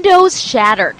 Windows shattered.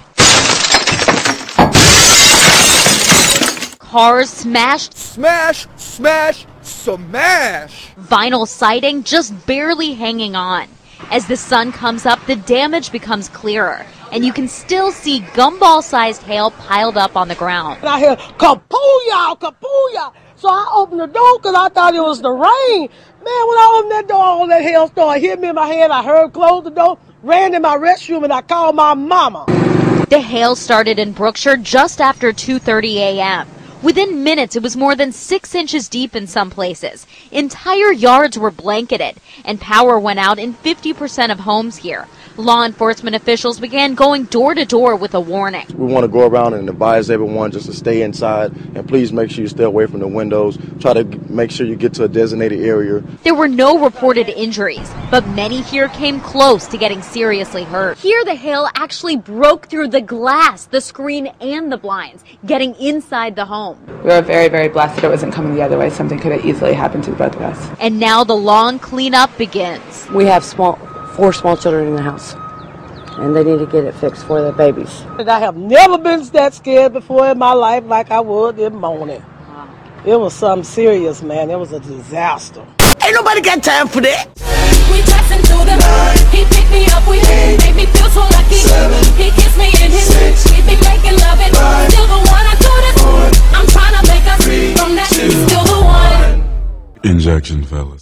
Cars smashed. Smash, smash, smash. Vinyl siding just barely hanging on. As the sun comes up, the damage becomes clearer, and you can still see gumball-sized hail piled up on the ground. And I hear, kapooyah, kapooyah. So I opened the door because I thought it was the rain. Man, when I opened that door, all that hail started hitting me in my head. I heard close the door, ran in my restroom, and I called my mama. The hail started in Brookshire just after 2:30 a.m. Within minutes, it was more than 6 inches deep in some places. Entire yards were blanketed, and power went out in 50% of homes here. Law enforcement officials began going door to door with a warning. We want to go around and advise everyone just to stay inside, and please make sure you stay away from the windows. Try to make sure you get to a designated area. There were no reported injuries, but many here came close to getting seriously hurt. Here, the hail actually broke through the glass, the screen, and the blinds, getting inside the home. We were very, very blessed that it wasn't coming the other way. Something could have easily happened to both of us. And now the lawn cleanup begins. We have 4 small children in the house, and they need to get it fixed for their babies. And I have never been that scared before in my life like I was this morning. It was something serious, man. It was a disaster. Ain't nobody got time for that. We passing through the he picked me up, we made me feel so lucky. He kissed me in his we be making love it. Still the one I do this. I'm trying to make us from that. Still the one. Injection, fellas.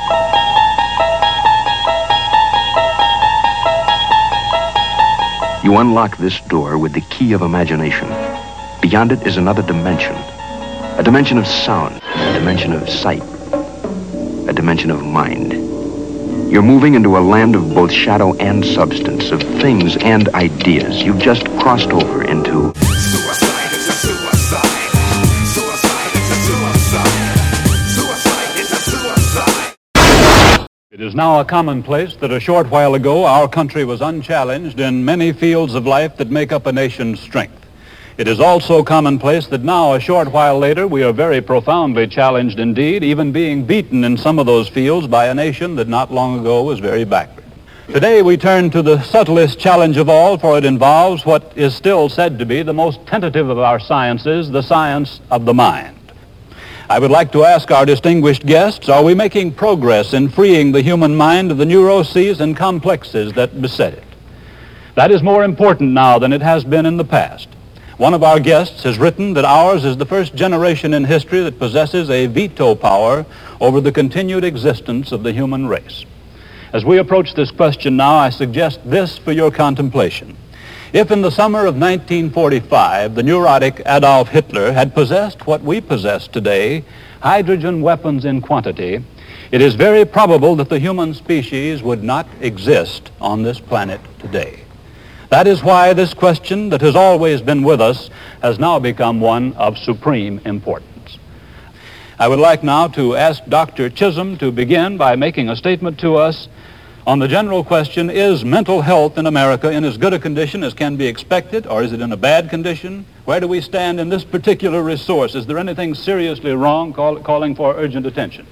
You unlock this door with the key of imagination. Beyond it is another dimension. A dimension of sound, a dimension of sight, a dimension of mind. You're moving into a land of both shadow and substance, of things and ideas. You've just crossed over into... Suicide is a suicide. Suicide is a suicide. Suicide is a suicide. It is now a commonplace that a short while ago our country was unchallenged in many fields of life that make up a nation's strength. It is also commonplace that now, a short while later, we are very profoundly challenged indeed, even being beaten in some of those fields by a nation that not long ago was very backward. Today we turn to the subtlest challenge of all, for it involves what is still said to be the most tentative of our sciences, the science of the mind. I would like to ask our distinguished guests, are we making progress in freeing the human mind of the neuroses and complexes that beset it? That is more important now than it has been in the past. One of our guests has written that ours is the first generation in history that possesses a veto power over the continued existence of the human race. As we approach this question now, I suggest this for your contemplation. If in the summer of 1945, the neurotic Adolf Hitler had possessed what we possess today, hydrogen weapons in quantity, it is very probable that the human species would not exist on this planet today. That is why this question that has always been with us has now become one of supreme importance. I would like now to ask Dr. Chisholm to begin by making a statement to us on the general question, is mental health in America in as good a condition as can be expected, or is it in a bad condition? Where do we stand in this particular resource? Is there anything seriously wrong calling for urgent attention?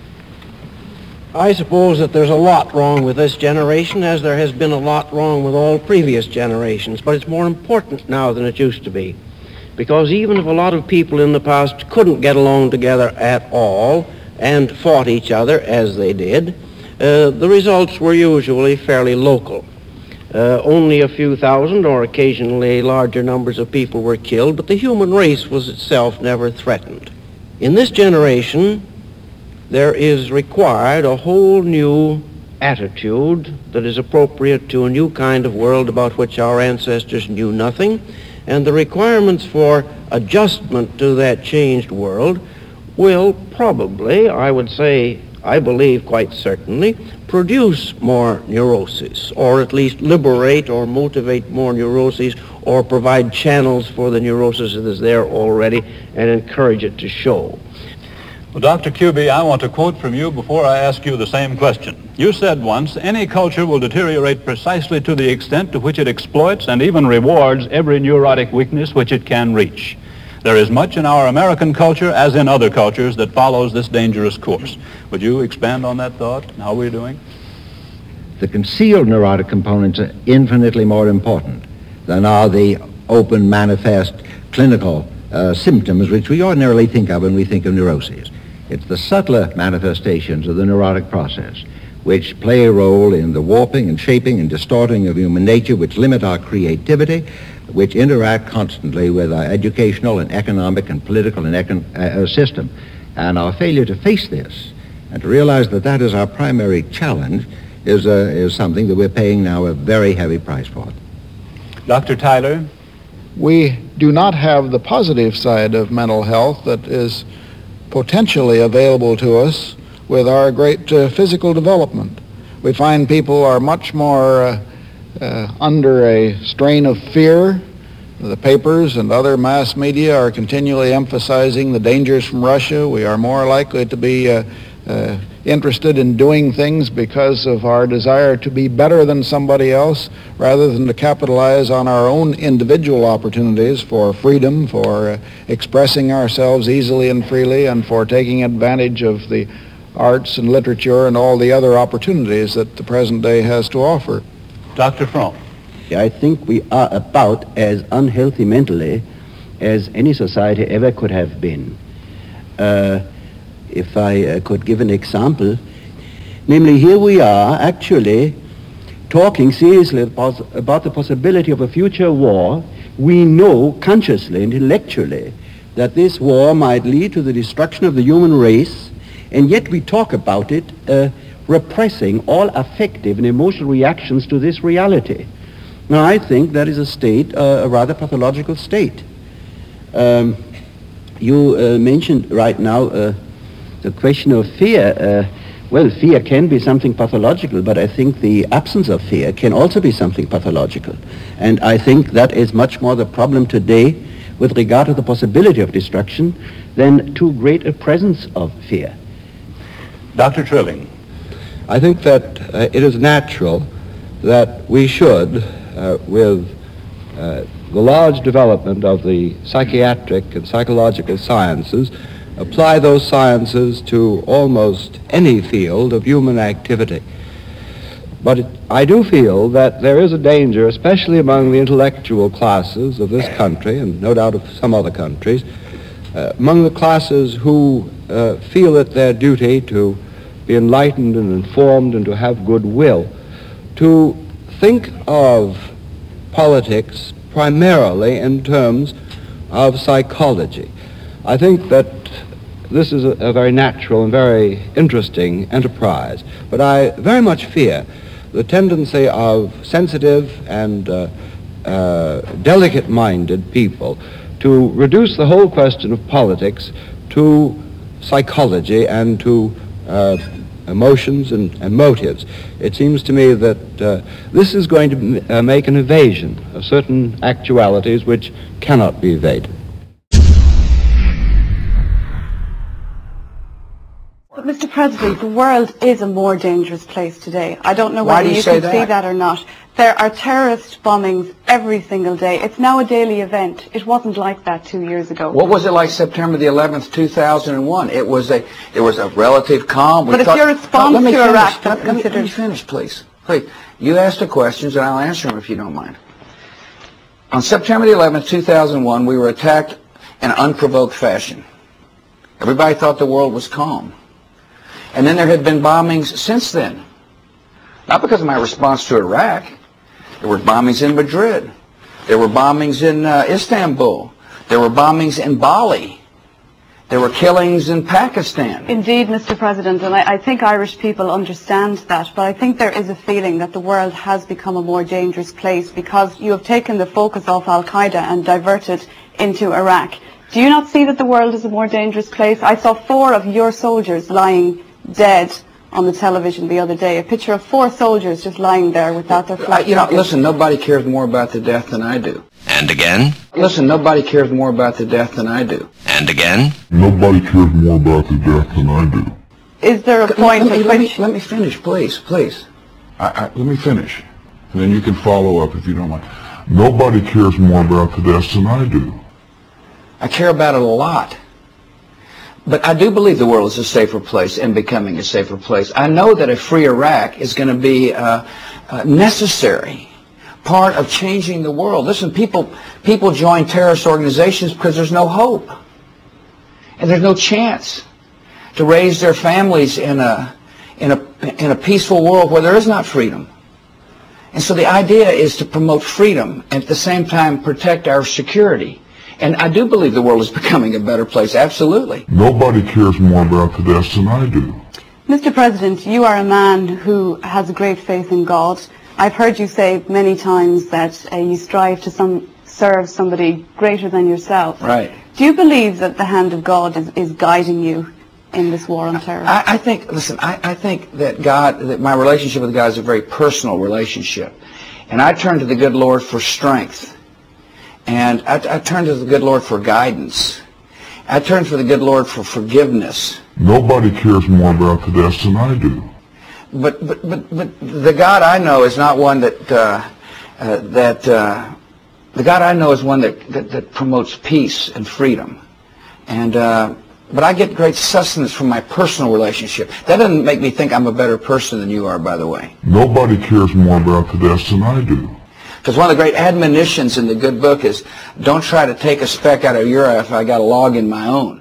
I suppose that there's a lot wrong with this generation, as there has been a lot wrong with all previous generations, but it's more important now than it used to be. Because even if a lot of people in the past couldn't get along together at all and fought each other as they did, the results were usually fairly local. Only a few thousand or occasionally larger numbers of people were killed, but the human race was itself never threatened. In this generation, there is required a whole new attitude that is appropriate to a new kind of world about which our ancestors knew nothing, and the requirements for adjustment to that changed world will probably, I would say, I believe quite certainly, produce more neuroses, or at least liberate or motivate more neuroses, or provide channels for the neurosis that is there already and encourage it to show. Well, Dr. Kuby, I want to quote from you before I ask you the same question. You said once, any culture will deteriorate precisely to the extent to which it exploits and even rewards every neurotic weakness which it can reach. There is much in our American culture, as in other cultures, that follows this dangerous course. Would you expand on that thought and how we're doing? the concealed neurotic components are infinitely more important than are the open, manifest, clinical symptoms which we ordinarily think of when we think of neuroses. It's the subtler manifestations of the neurotic process which play a role in the warping and shaping and distorting of human nature, which limit our creativity, which interact constantly with our educational and economic and political and system. And our failure to face this and to realize that that is our primary challenge is something that we're paying now a very heavy price for. Dr. Tyler? We do not have the positive side of mental health that is potentially available to us with our great physical development. We find people are much more under a strain of fear. The papers and other mass media are continually emphasizing the dangers from Russia. We are more likely to be interested in doing things because of our desire to be better than somebody else rather than to capitalize on our own individual opportunities for freedom, for expressing ourselves easily and freely, and for taking advantage of the arts and literature and all the other opportunities that the present day has to offer. Dr. Fromm? I think we are about as unhealthy mentally as any society ever could have been. If I could give an example, namely here we are actually talking seriously about the possibility of a future war. We know consciously, intellectually, that this war might lead to the destruction of the human race, and yet we talk about it repressing all affective and emotional reactions to this reality. Now, I think that is a state, a rather pathological state. You mentioned right now the question of fear. Well, fear can be something pathological, but I think the absence of fear can also be something pathological. And I think that is much more the problem today with regard to the possibility of destruction than too great a presence of fear. Dr. Trilling? I think that it is natural that we should, with the large development of the psychiatric and psychological sciences, apply those sciences to almost any field of human activity. But I do feel that there is a danger, especially among the intellectual classes of this country, and no doubt of some other countries, among the classes who feel it their duty to be enlightened and informed and to have goodwill, to think of politics primarily in terms of psychology. I think that this is a very natural and very interesting enterprise, but I very much fear the tendency of sensitive and delicate-minded people to reduce the whole question of politics to psychology and to emotions and motives. It seems to me that this is going to make an evasion of certain actualities which cannot be evaded. But Mr. President, the world is a more dangerous place today. I don't know whether you can see that or not. There are terrorist bombings every single day. It's now a daily event. It wasn't like that 2 years ago. What was it like September the 11th, 2001? It was a relative calm. But if your response to Iraq was considered... Let me finish, please. Please. You ask the questions and I'll answer them if you don't mind. On September the 11th, 2001, we were attacked in an unprovoked fashion. Everybody thought the world was calm. And then there had been bombings since then. Not because of my response to Iraq. There were bombings in Madrid. There were bombings in Istanbul. There were bombings in Bali. There were killings in Pakistan. Indeed, Mr. President, and I think Irish people understand that, but I think there is a feeling that the world has become a more dangerous place because you have taken the focus off Al-Qaeda and diverted into Iraq. Do you not see that the world is a more dangerous place? I saw 4 of your soldiers lying dead on the television the other day. A picture of 4 soldiers just lying there without their flag. Listen, nobody cares more about the death than I do. And again? Listen, nobody cares more about the death than I do. And again? Nobody cares more about the death than I do. Is there a point at which... Let me finish, please, please. Let me finish, and then you can follow up if you don't mind. Nobody cares more about the deaths than I do. I care about it a lot. But I do believe the world is a safer place and becoming a safer place. I know that a free Iraq is going to be necessary part of changing the world. Listen, people join terrorist organizations because there's no hope. And there's no chance to raise their families in a peaceful world where there is not freedom. And so the idea is to promote freedom and at the same time protect our security. And I do believe the world is becoming a better place, absolutely. Nobody cares more about the deaths than I do. Mr. President, you are a man who has great faith in God. I've heard you say many times that you strive to serve somebody greater than yourself. Right. Do you believe that the hand of God is guiding you in this war on terror? I think that my relationship with God is a very personal relationship. And I turn to the good Lord for strength. And I turn to the good Lord for guidance. I turn to the good Lord for forgiveness. Nobody cares more about the deaths than I do. But the God I know is not one the God I know is one that promotes peace and freedom. And but I get great sustenance from my personal relationship. That doesn't make me think I'm a better person than you are, by the way. Nobody cares more about the deaths than I do. Because one of the great admonitions in the good book is, don't try to take a speck out of your eye if I got a log in my own.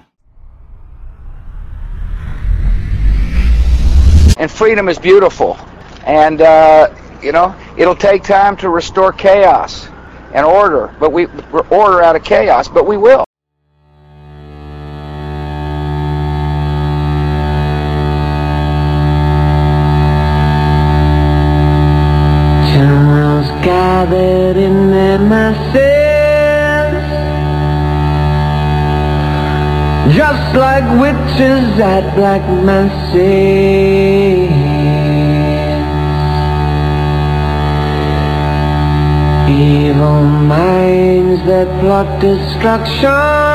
And freedom is beautiful. And, it'll take time to restore chaos and order. But order out of chaos, but we will. Gathered in their masses, just like witches at black masses. Evil minds that plot destruction,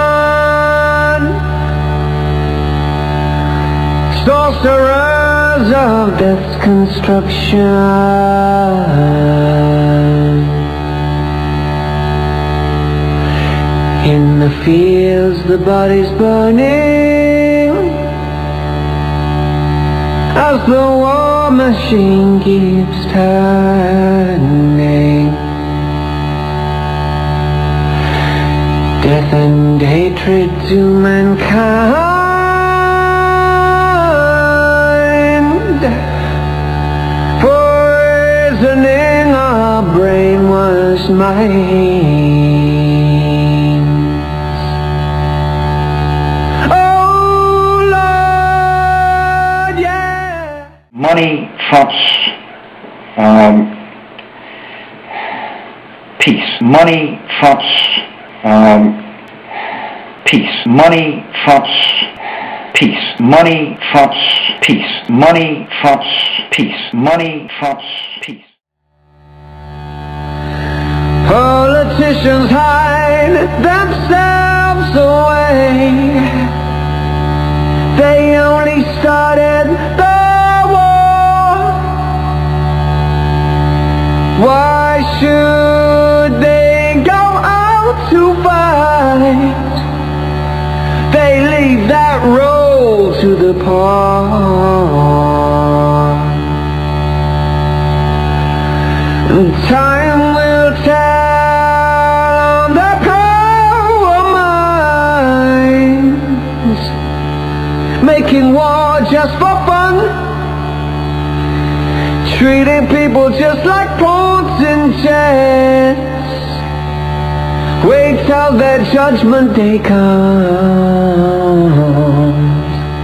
sorcerers of death's construction. In the fields the bodies burning, as the war machine keeps turning. Death and hatred to mankind, poisoning our brainwashed minds. Money trumps peace. Money trumps peace. Money trumps peace. Money trumps peace. Money trumps peace. Money trumps peace. Politicians hide themselves away. They only started the why should they go out to fight? They leave that role to the poor. And time will tell on their power minds, making war just for fun, treating people just like pawns in chess. Wait till their judgment day comes.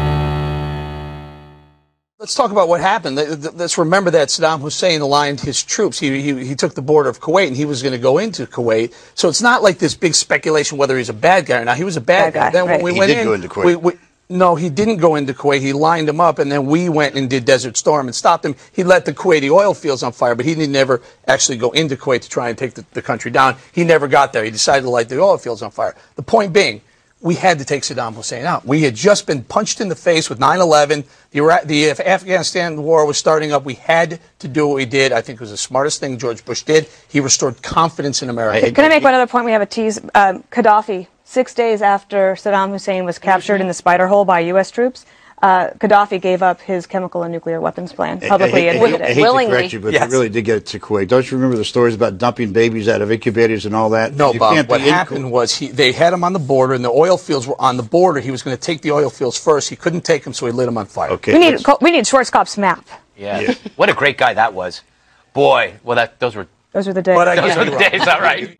Let's talk about what happened. Let's remember that Saddam Hussein aligned his troops. He took the border of Kuwait, and he was going to go into Kuwait. So it's not like this big speculation whether he's a bad guy or not. He was a bad guy. Then when we went in, go into Kuwait. No, he didn't go into Kuwait. He lined him up, and then we went and did Desert Storm and stopped him. He let the Kuwaiti oil fields on fire, but he didn't ever actually go into Kuwait to try and take the country down. He never got there. He decided to light the oil fields on fire. The point being, we had to take Saddam Hussein out. We had just been punched in the face with 9/11. The Afghanistan war was starting up. We had to do what we did. I think it was the smartest thing George Bush did. He restored confidence in America. Can I make one other point? We have a tease. Gaddafi, 6 days after Saddam Hussein was captured in the Spider Hole by U.S. troops, Gaddafi gave up his chemical and nuclear weapons plan publicly. I hate to correct you, but he really did get it to Kuwait. Don't you remember the stories about dumping babies out of incubators and all that? No, Bob. What happened was they had him on the border, and the oil fields were on the border. He was going to take the oil fields first. He couldn't take them, so he lit them on fire. Okay. We need Schwarzkopf's map. Yeah. What a great guy that was. Boy, well, those were the days. Those were the days, all right.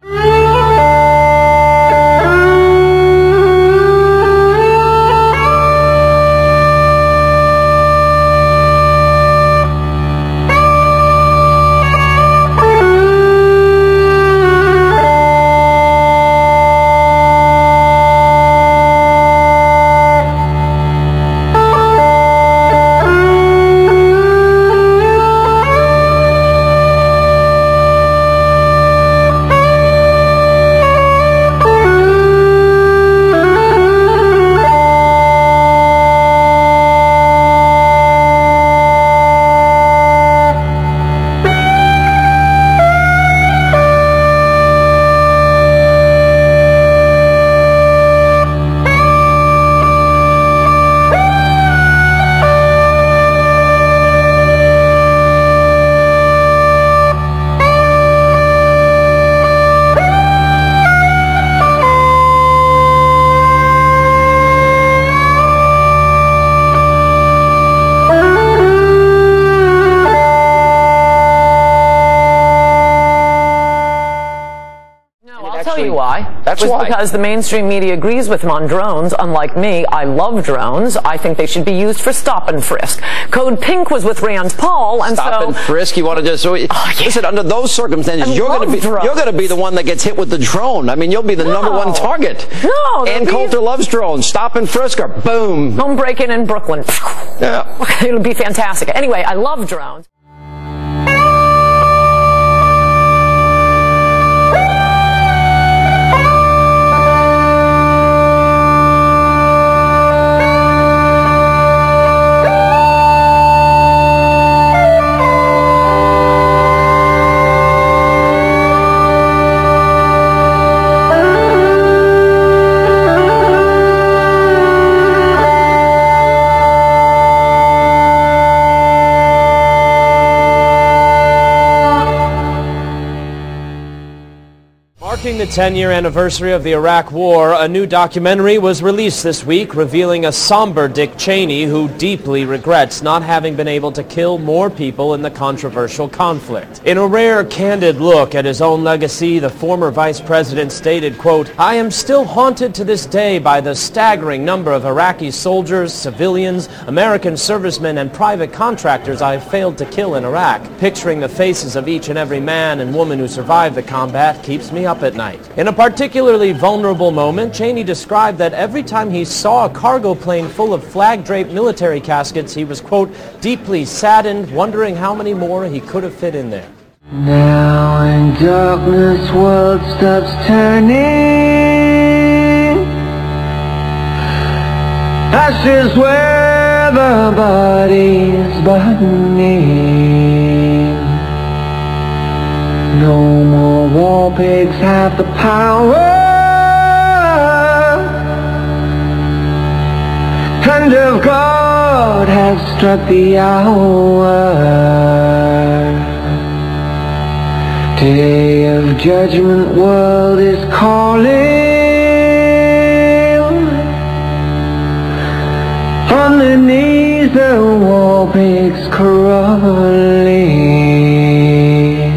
That's why. Because the mainstream media agrees with him on drones. Unlike me, I love drones. I think they should be used for stop and frisk. Code Pink was with Rand Paul, and stop and frisk. You want to just listen? Under those circumstances, you're going to be the one that gets hit with the drone. I mean, you'll be the number one target. No, Ann Coulter loves drones. Stop and frisk her. Boom. Home break-in in Brooklyn. Yeah. It'll be fantastic. Anyway, I love drones. Marking the 10-year anniversary of the Iraq War, a new documentary was released this week revealing a somber Dick Cheney who deeply regrets not having been able to kill more people in the controversial conflict. In a rare, candid look at his own legacy, the former vice president stated, quote, "I am still haunted to this day by the staggering number of Iraqi soldiers, civilians, American servicemen, and private contractors I have failed to kill in Iraq. Picturing the faces of each and every man and woman who survived the combat keeps me up at night." In a particularly vulnerable moment, Cheney described that every time he saw a cargo plane full of flag-draped military caskets, he was, quote, "deeply saddened, wondering how many more he could have fit in there." Now in darkness world stops turning, ashes where the body's burning. No more war pigs have the power, hand of God has struck the hour. Day of judgment world is calling, on the knees the war pigs crawling,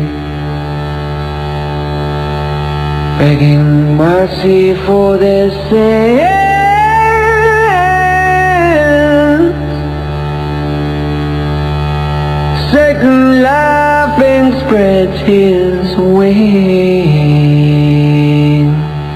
begging mercy for their sins. Satan laughing spreads his wings.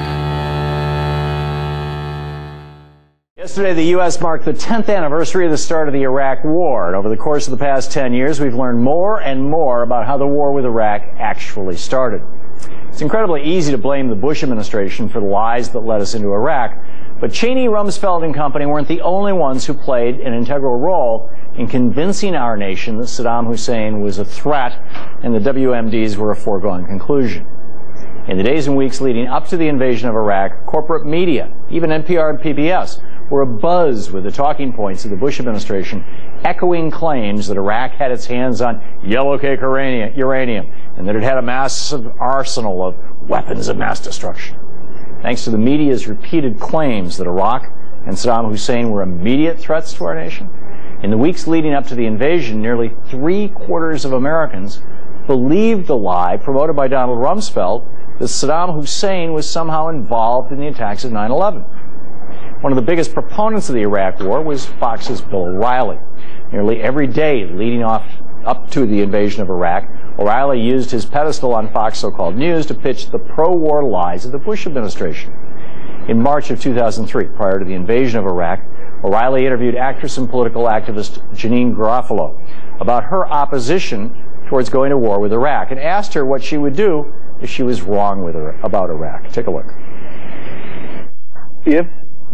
Yesterday, the U.S. marked the 10th anniversary of the start of the Iraq War. And over the course of the past 10 years, we've learned more and more about how the war with Iraq actually started. It's incredibly easy to blame the Bush administration for the lies that led us into Iraq, But Cheney, Rumsfeld, and company weren't the only ones who played an integral role in convincing our nation that Saddam Hussein was a threat and the WMDs were a foregone conclusion. In the days and weeks leading up to the invasion of Iraq, corporate media, even NPR and PBS, were abuzz with the talking points of the Bush administration echoing claims that Iraq had its hands on yellowcake uranium and that it had a massive arsenal of weapons of mass destruction. Thanks to the media's repeated claims that Iraq and Saddam Hussein were immediate threats to our nation, in the weeks leading up to the invasion, nearly 3/4 of Americans believed the lie promoted by Donald Rumsfeld that Saddam Hussein was somehow involved in the attacks of 9/11. One of the biggest proponents of the Iraq War was Fox's Bill O'Reilly. Nearly every day leading up to the invasion of Iraq, O'Reilly used his pedestal on Fox so-called news to pitch the pro-war lies of the Bush administration. In March of 2003, prior to the invasion of Iraq, O'Reilly interviewed actress and political activist Janeane Garofalo about her opposition towards going to war with Iraq and asked her what she would do if she was wrong about Iraq. Take a look. If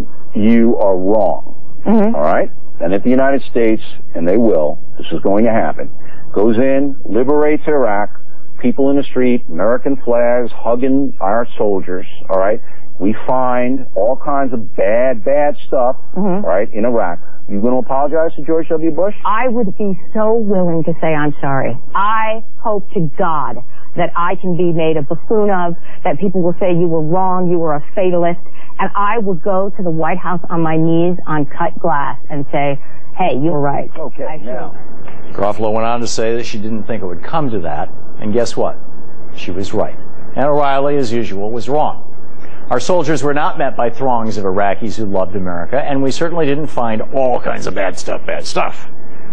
you are wrong, all right, and if the United States, and they will, this is going to happen, goes in, liberates Iraq, people in the street, American flags, hugging our soldiers, all right, we find all kinds of bad stuff, all right, in Iraq. You going to apologize to George W. Bush? I would be so willing to say I'm sorry. I hope to God that I can be made a buffoon of, that people will say you were wrong, you were a fatalist, and I will go to the White House on my knees on cut glass and say, hey, you were right. Okay, now. Garofalo went on to say that she didn't think it would come to that, and guess what? She was right. And O'Reilly, as usual, was wrong. Our soldiers were not met by throngs of Iraqis who loved America, and we certainly didn't find all kinds of bad stuff.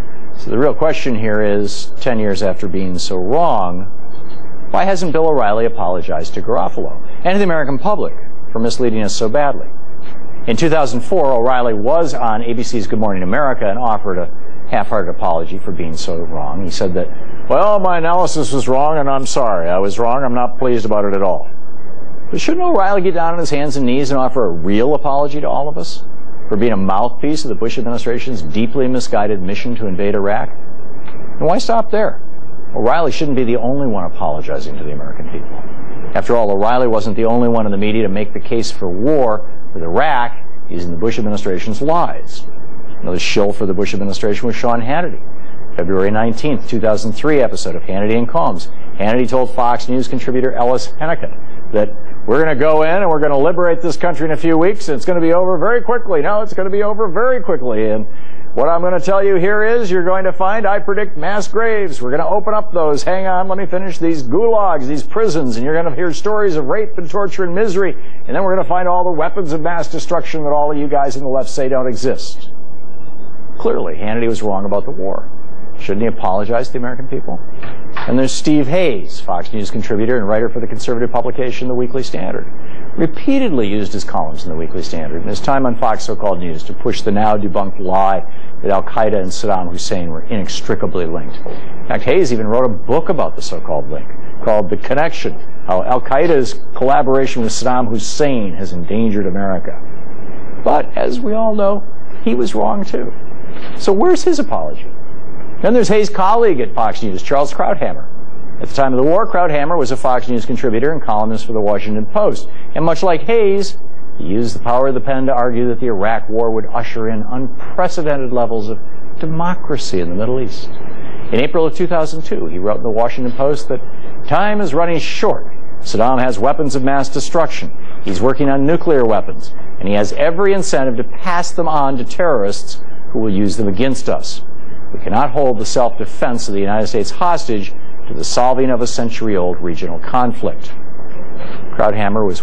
So the real question here is, 10 years after being so wrong, why hasn't Bill O'Reilly apologized to Garofalo and to the American public for misleading us so badly? In 2004, O'Reilly was on ABC's Good Morning America and offered a half-hearted apology for being so wrong. He said that, well, my analysis was wrong and I'm sorry. I was wrong. I'm not pleased about it at all. But shouldn't O'Reilly get down on his hands and knees and offer a real apology to all of us for being a mouthpiece of the Bush administration's deeply misguided mission to invade Iraq? And why stop there? O'Reilly shouldn't be the only one apologizing to the American people. After all, O'Reilly wasn't the only one in the media to make the case for war with Iraq using the Bush administration's lies. Another shill for the Bush administration was Sean Hannity. February 19th, 2003 episode of Hannity and Combs. Hannity told Fox News contributor Ellis Hennigan that we're going to go in and we're going to liberate this country in a few weeks and it's going to be over very quickly. No, it's going to be over very quickly. And what I'm going to tell you here is you're going to find, I predict, mass graves. We're going to open up those. Hang on, let me finish these gulags, these prisons, and you're going to hear stories of rape and torture and misery. And then we're going to find all the weapons of mass destruction that all of you guys on the left say don't exist. Clearly, Hannity was wrong about the war. Shouldn't he apologize to the American people? And there's Steve Hayes, Fox News contributor and writer for the conservative publication The Weekly Standard. Repeatedly used his columns in The Weekly Standard and his time on Fox so-called news to push the now debunked lie that Al-Qaeda and Saddam Hussein were inextricably linked. In fact, Hayes even wrote a book about the so-called link called The Connection, how Al-Qaeda's collaboration with Saddam Hussein has endangered America. But, as we all know, he was wrong too. So where's his apology? Then there's Hayes' colleague at Fox News, Charles Krauthammer. At the time of the war, Krauthammer was a Fox News contributor and columnist for the Washington Post. And much like Hayes, he used the power of the pen to argue that the Iraq War would usher in unprecedented levels of democracy in the Middle East. In April of 2002, he wrote in the Washington Post that time is running short. Saddam has weapons of mass destruction. He's working on nuclear weapons. And he has every incentive to pass them on to terrorists who will use them against us. We cannot hold the self-defense of the United States hostage to the solving of a century-old regional conflict. Krauthammer was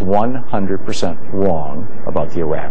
100% wrong about the Iraq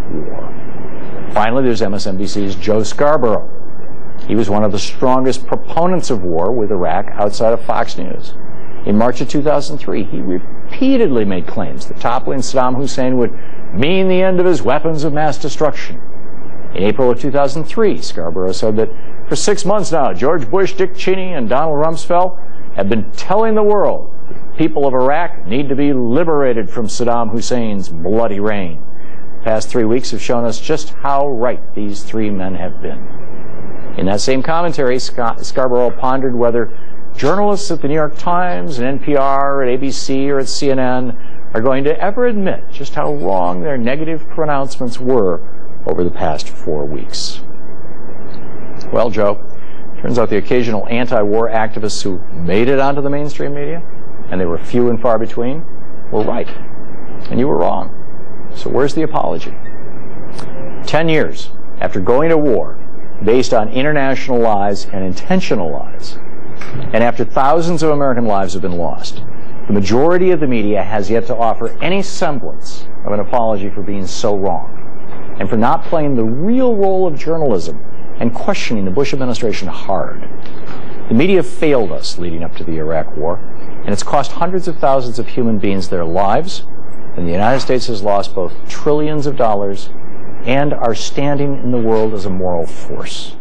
War. Finally, there's MSNBC's Joe Scarborough. He was one of the strongest proponents of war with Iraq outside of Fox News. In March of 2003, he repeatedly made claims that toppling Saddam Hussein would mean the end of his weapons of mass destruction. In April of 2003, Scarborough said that for 6 months now, George Bush, Dick Cheney, and Donald Rumsfeld have been telling the world that the people of Iraq need to be liberated from Saddam Hussein's bloody reign. past 3 weeks have shown us just how right these three men have been. In that same commentary, Scarborough pondered whether journalists at the New York Times and NPR, at ABC, or at CNN are going to ever admit just how wrong their negative pronouncements were over the past 4 weeks. Well, Joe, turns out the occasional anti-war activists who made it onto the mainstream media, and they were few and far between, were right. And you were wrong. So where's the apology? 10 years after going to war based on international lies and intentional lies, and after thousands of American lives have been lost, the majority of the media has yet to offer any semblance of an apology for being so wrong, and for not playing the real role of journalism and questioning the Bush administration hard. The media failed us leading up to the Iraq War, and it's cost hundreds of thousands of human beings their lives, and the United States has lost both trillions of dollars and our standing in the world as a moral force.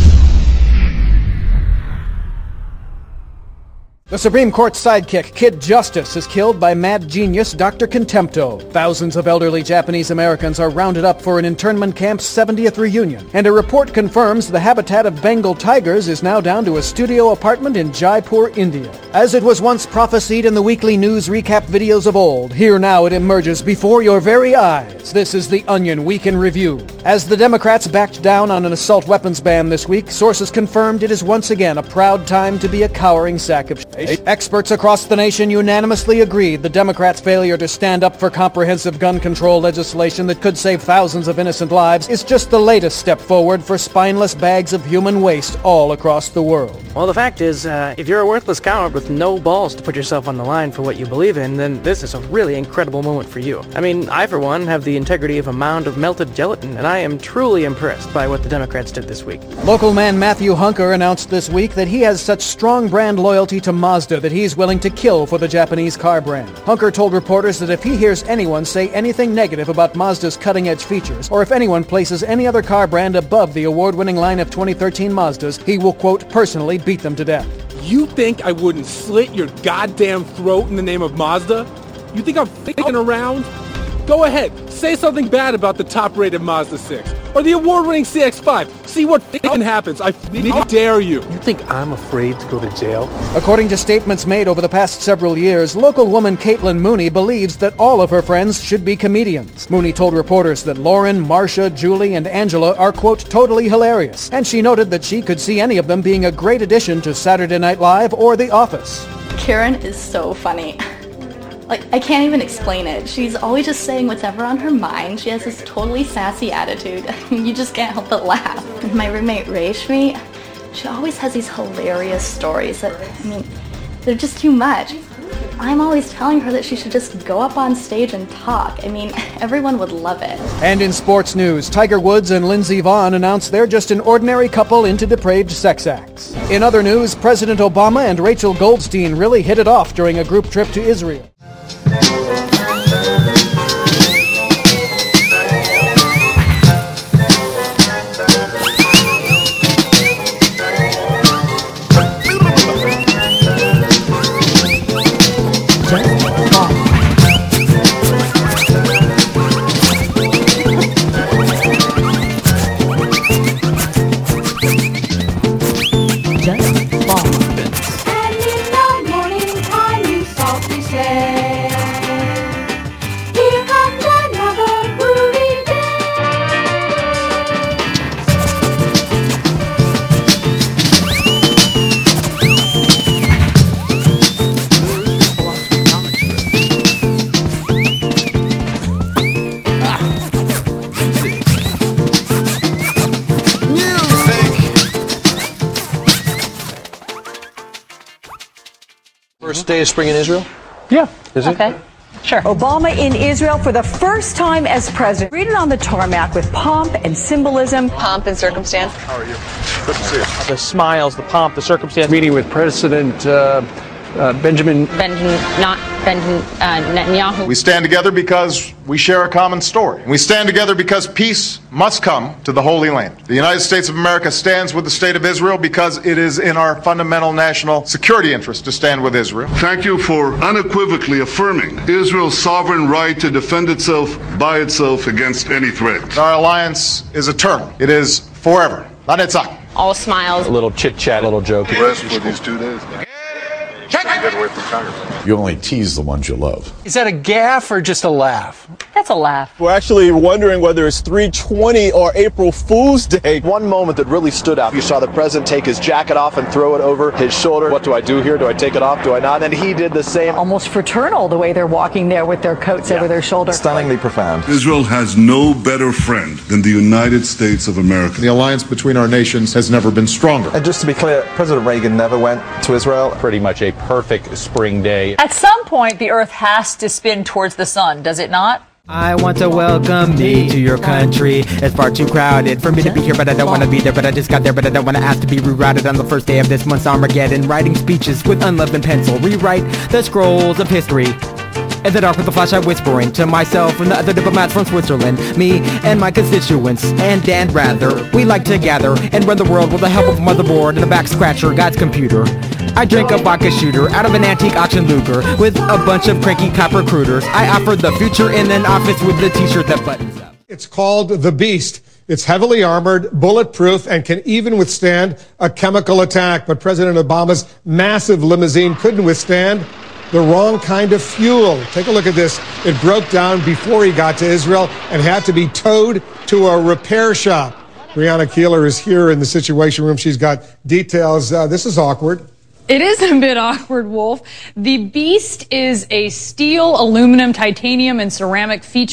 The Supreme Court's sidekick, Kid Justice, is killed by mad genius Dr. Contempto. Thousands of elderly Japanese Americans are rounded up for an internment camp's 70th reunion, and a report confirms the habitat of Bengal tigers is now down to a studio apartment in Jaipur, India. As it was once prophesied in the weekly news recap videos of old, here now it emerges before your very eyes. This is the Onion Week in Review. As the Democrats backed down on an assault weapons ban this week, sources confirmed it is once again a proud time to be a cowering sack of shit. Experts across the nation unanimously agreed the Democrats' failure to stand up for comprehensive gun control legislation that could save thousands of innocent lives is just the latest step forward for spineless bags of human waste all across the world. Well, the fact is, if you're a worthless coward with no balls to put yourself on the line for what you believe in, then this is a really incredible moment for you. I mean, I, for one, have the integrity of a mound of melted gelatin, and I am truly impressed by what the Democrats did this week. Local man Matthew Hunker announced this week that he has such strong brand loyalty to Mazda that he's willing to kill for the Japanese car brand. Hunker told reporters that if he hears anyone say anything negative about Mazda's cutting-edge features, or if anyone places any other car brand above the award-winning line of 2013 Mazdas, he will, quote, personally beat them to death. You think I wouldn't slit your goddamn throat in the name of Mazda? You think I'm f***ing around? Go ahead, say something bad about the top-rated Mazda 6, or the award-winning CX-5. See what f***ing happens. I dare you. You think I'm afraid to go to jail? According to statements made over the past several years, local woman Caitlin Mooney believes that all of her friends should be comedians. Mooney told reporters that Lauren, Marcia, Julie, and Angela are, quote, totally hilarious, and she noted that she could see any of them being a great addition to Saturday Night Live or The Office. Karen is so funny. Like, I can't even explain it. She's always just saying whatever on her mind. She has this totally sassy attitude. You just can't help but laugh. And my roommate Rashmi, she always has these hilarious stories that, I mean, they're just too much. I'm always telling her that she should just go up on stage and talk. I mean, everyone would love it. And in sports news, Tiger Woods and Lindsey Vonn announced they're just an ordinary couple into depraved sex acts. In other news, President Obama and Rachel Goldstein really hit it off during a group trip to Israel. First day of spring in Israel? Yeah. Is it? Okay. Sure. Obama in Israel for the first time as president. Greeted on the tarmac with pomp and symbolism. Pomp and circumstance. How are you? Good to see you. The smiles, the pomp, the circumstance. Meeting with President Benjamin. Not Netanyahu. We stand together because we share a common story. We stand together because peace must come to the Holy Land. The United States of America stands with the State of Israel because it is in our fundamental national security interest to stand with Israel. Thank you for unequivocally affirming Israel's sovereign right to defend itself by itself against any threat. Our alliance is eternal. It is forever. Lanetzach. All smiles. A little chit-chat, a little joke. Rest for these 2 days. You only tease the ones you love. Is that a gaffe or just a laugh? That's a laugh. We're actually wondering whether it's 3/20 or April Fool's Day. One moment that really stood out. You saw the president take his jacket off and throw it over his shoulder. What do I do here? Do I take it off? Do I not? And he did the same. Almost fraternal the way they're walking there with their coats over their shoulder. Stunningly profound. Israel has no better friend than the United States of America. The alliance between our nations has never been stronger. And just to be clear, President Reagan never went to Israel. Pretty much a perfect spring day. At some point, the Earth has to spin towards the sun, does it not? I want to welcome me to your country. It's far too crowded for me to be here, but I don't want to be there. But I just got there, but I don't want to ask to be rerouted on the first day of this month's Armageddon. Writing speeches with unleavened pencil, rewrite the scrolls of history. In the dark with a flashlight whispering to myself and the other diplomats from Switzerland. Me and my constituents and Dan Rather, we like to gather and run the world with the help of a motherboard and a back scratcher, God's computer. I drink a vodka shooter out of an antique auction Luger with a bunch of cranky cop recruiters. I offered the future in an office with the t-shirt that buttons up. It's called the Beast. It's heavily armored, bulletproof, and can even withstand a chemical attack. But President Obama's massive limousine couldn't withstand the wrong kind of fuel. Take a look at this. It broke down before he got to Israel and had to be towed to a repair shop. Brianna Keeler is here in the Situation Room. She's got details. This is awkward. It is a bit awkward, Wolf. The Beast is a steel, aluminum, titanium, and ceramic feat,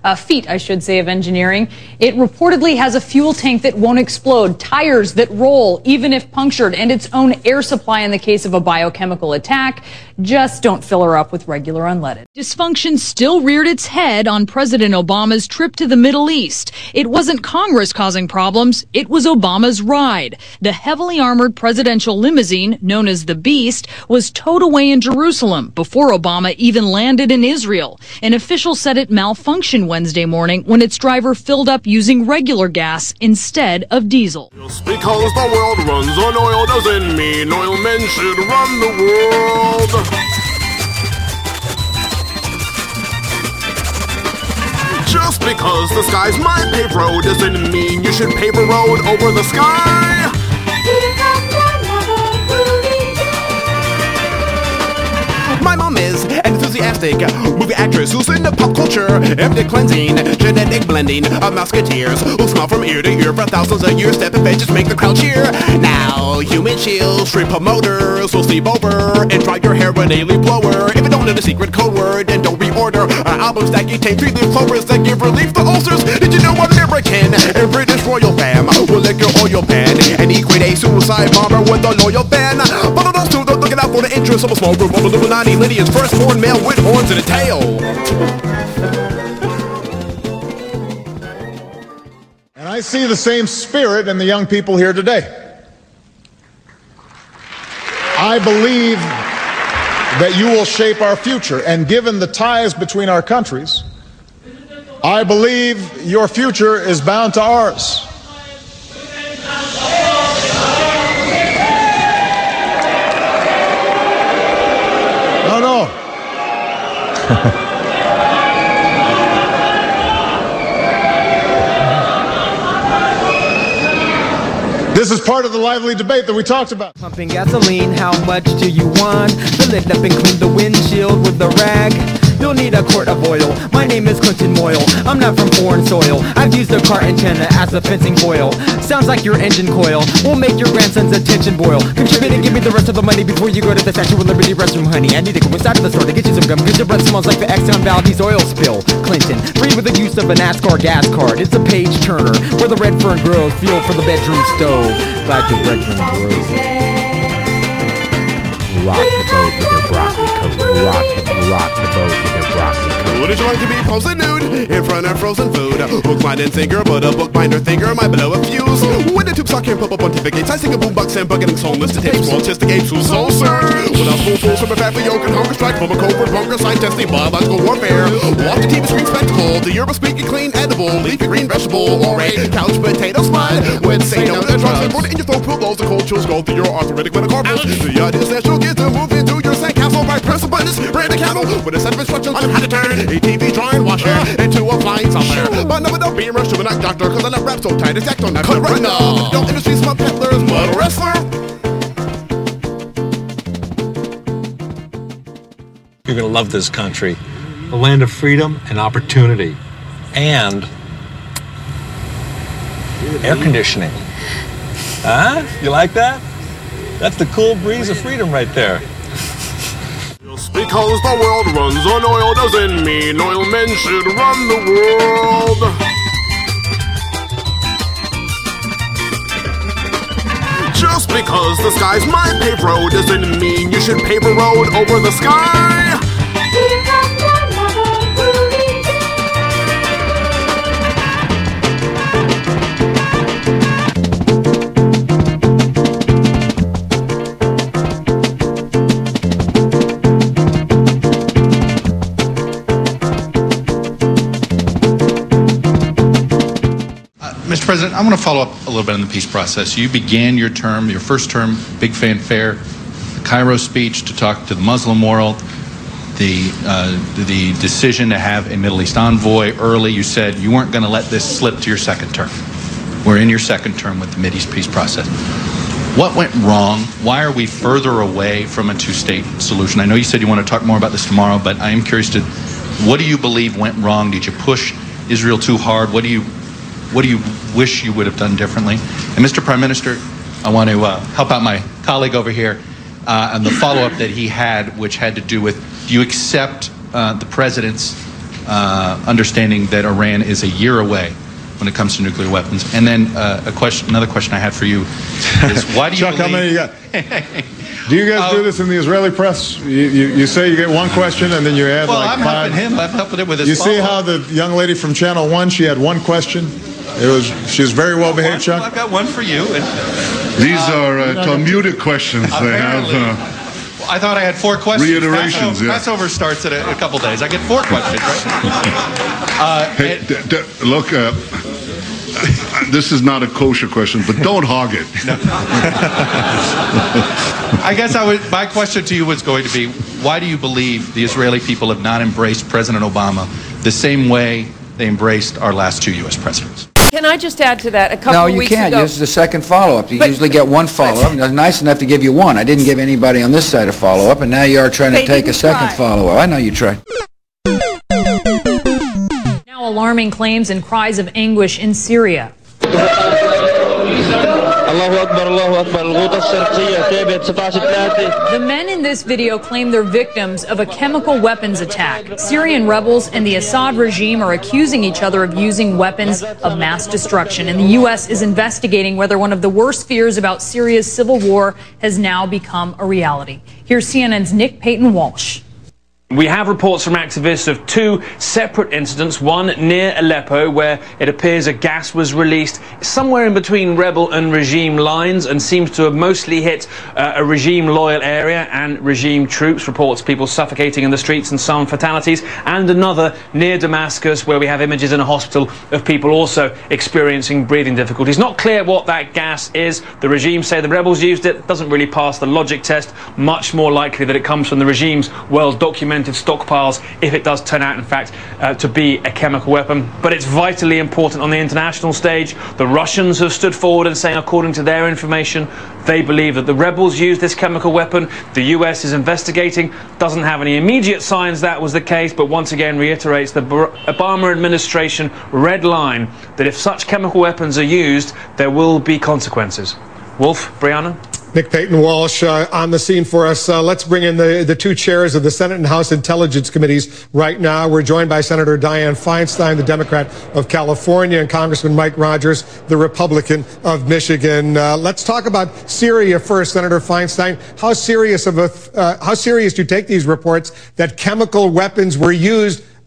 I should say, of engineering. It reportedly has a fuel tank that won't explode, tires that roll, even if punctured, and its own air supply in the case of a biochemical attack. Just don't fill her up with regular unleaded. Dysfunction still reared its head on President Obama's trip to the Middle East. It wasn't Congress causing problems. It was Obama's ride. The heavily armored presidential limousine, known as the Beast, was towed away in Jerusalem before Obama even landed in Israel. An official said it malfunctioned Wednesday morning when its driver filled up using regular gas instead of diesel. Just because the world runs on oil doesn't mean oil men should run the world. Just because the sky's my paved road doesn't mean you should pave a road over the sky. My mom is an enthusiastic movie actress who's into pop culture, ethnic cleansing, genetic blending of musketeers who smile from ear to ear for thousands of years. Step and just make the crowd cheer. Now, human shield, street promoters will sleep over and dry your hair with a leaf blower. If you don't know the secret code word, then don't reorder our albums that contain 3-leaf clovers that give relief to ulcers. Did you know an American and British royal fam will lick your oil pan and equate a suicide bomber with a loyal fan? Follow those two, looking out for the interest of a small group of Illuminati. Lydia's firstborn male with horns and a tail. And I see the same spirit in the young people here today. I believe that you will shape our future, and given the ties between our countries, I believe your future is bound to ours. No. This is part of the lively debate that we talked about. Pumping gasoline, how much do you want? Fill it up and clean the windshield with a rag. You'll need a quart of oil. My name is Clinton Moyle. I'm not from foreign soil. I've used a car antenna as a fencing foil. Sounds like your engine coil. We'll make your grandson's attention boil. Contribute and give me the rest of the money before you go to the Statue of Liberty restroom, honey. I need to go inside of the store to get you some gum because your breath smells like the Exxon Valdez oil spill. Clinton, free with the use of a NASCAR gas card. It's a page turner where the red fern grows. Fuel for the bedroom stove. Glad your bedroom grows. Rock the boat with your broccoli coat. Rock the boat with your broccoli coat. Wouldn't you like to be posing nude in front of frozen food? Hook, line, and sinker, but a bookbinder thinker might blow a fuse. When the tube sock can pop up pontificates, I sing a boombox and bucketing songless to tapes. World just escapes who's so surge. Without spoonfuls from a fatly yolk and hunger strike from a covert bunker, side testing biological warfare. Watch the TV screen spectacle, the Euro speaking clean, edible, leafy green vegetable, or a couch potato smile. When say no to drugs, and put it in your throat, pillows, the cold chills go through your arthritic metacarpals. The idea is that you'll get to move into your sandcastle by pressing buttons, brand a candle with a set of instructions on how to turn a TV drying washer into a flying saucer. But never don't be rushed to an eye doctor, cause I left wrapped so tight, it's act on that cut right now. Don't industry smut peddlers, mud wrestler. You're gonna love this country. A land of freedom and opportunity. And air conditioning. Huh? You like that? That's the cool breeze of freedom right there. Just because the world runs on oil doesn't mean oil men should run the world. Just because the sky's my paved road doesn't mean you should pave a road over the sky. Here comes another groovy day. Mr. President, I want to follow up a little bit on the peace process. You began your term, your first term, big fanfare, the Cairo speech to talk to the Muslim world, the decision to have a Middle East envoy early. You said you weren't going to let this slip to your second term. We're in your second term with the Mideast peace process. What went wrong? Why are we further away from a two-state solution? I know you said you want to talk more about this tomorrow, but I am curious to, what do you believe went wrong? Did you push Israel too hard? What do you wish you would have done differently? And Mr. Prime Minister, I want to help out my colleague over here on the follow-up that he had, which had to do with, do you accept the President's understanding that Iran is a year away when it comes to nuclear weapons? And then another question I had for you is, why do you Chuck, how many you got? Do you guys do this in the Israeli press? You say you get one question and then you add like I'm five? helping him. I'm helping him with his You see follow-up. how the young lady from Channel 1, she had one question? She was very well behaved, Chuck. I've got one for you. These are Talmudic questions. They have I thought I had 4 questions. reiterations. Passover starts in a couple days. I get 4 questions, right? Hey, look, this is not a kosher question, but don't hog it. I guess my question to you was going to be, why do you believe the Israeli people have not embraced President Obama the same way they embraced our last 2 U.S. presidents? Can I just add to that? A couple No, of you weeks can't. ago, This is the second follow-up. You usually get one follow-up. And I was nice enough to give you one. I didn't give anybody on this side a follow-up, and now you are trying to take a second follow-up. I know you tried. Now alarming claims and cries of anguish in Syria. The men in this video claim they're victims of a chemical weapons attack. Syrian rebels and the Assad regime are accusing each other of using weapons of mass destruction. And the U.S. is investigating whether one of the worst fears about Syria's civil war has now become a reality. Here's CNN's Nick Payton-Walsh. We have reports from activists of 2 separate incidents, one near Aleppo where it appears a gas was released somewhere in between rebel and regime lines and seems to have mostly hit a regime-loyal area and regime troops, reports people suffocating in the streets and some fatalities, and another near Damascus where we have images in a hospital of people also experiencing breathing difficulties. Not clear what that gas is. The regime say the rebels used it. Doesn't really pass the logic test. Much more likely that it comes from the regime's well-documented stockpiles if it does turn out in fact to be a chemical weapon. But it's vitally important on the international stage. The Russians have stood forward and saying, according to their information, they believe that the rebels used this chemical weapon. The US is investigating, doesn't have any immediate signs that was the case, but once again reiterates the Obama administration red line that if such chemical weapons are used, there will be consequences. Wolf, Brianna? Nick Payton-Walsh on the scene for us. Let's bring in the 2 chairs of the Senate and House Intelligence Committees right now. We're joined by Senator Dianne Feinstein, the Democrat of California, and Congressman Mike Rogers, the Republican of Michigan. Let's talk about Syria first, Senator Feinstein. How serious do you take these reports that chemical weapons were used